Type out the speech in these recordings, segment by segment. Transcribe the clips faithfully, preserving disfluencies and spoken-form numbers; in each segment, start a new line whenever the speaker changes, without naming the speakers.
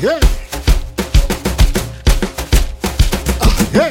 yeah. Uh, yeah.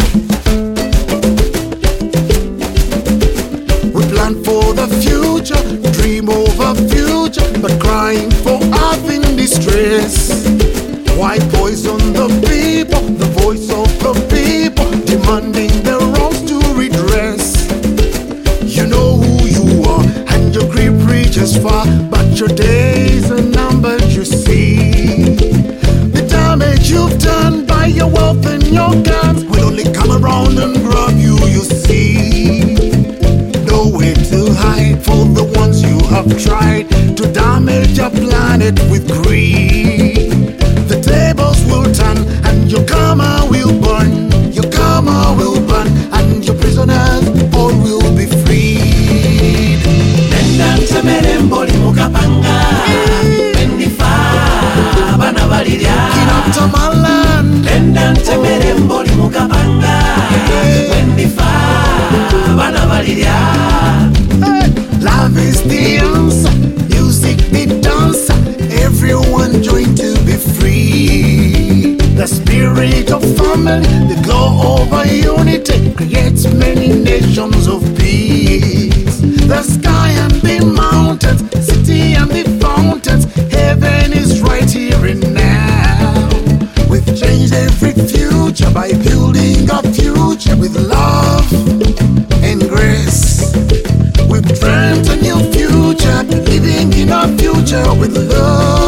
We plan for the future, dream of a future, but crying for earth in distress. White voice on the people, the voice of the people, demanding their wrongs to redress. You know who you are, and your grip reaches far, but your days are numbered, you see. The damage you've done by your wealth and your guns will only come around and grab you, you see. Nowhere to hide for the ones you have tried to damage your planet with greed. The tables will turn and your karma will burn. Your karma will burn and your prisoners all will be freed.
Nenda ntemere mboli mukapanga Bendifa bana balirya
Kinapta malan.
Nenda ntemere mboli mukapanga Bendifa bana balirya.
Love is the answer, music the dancer, everyone join to be free. The spirit of family, the glow of a unity creates many nations of peace. The sky and the mountains, city and the fountains, heaven is right here and now. We've changed every future by building a future with love and grace. We've dreamt a new future, living in a future with love.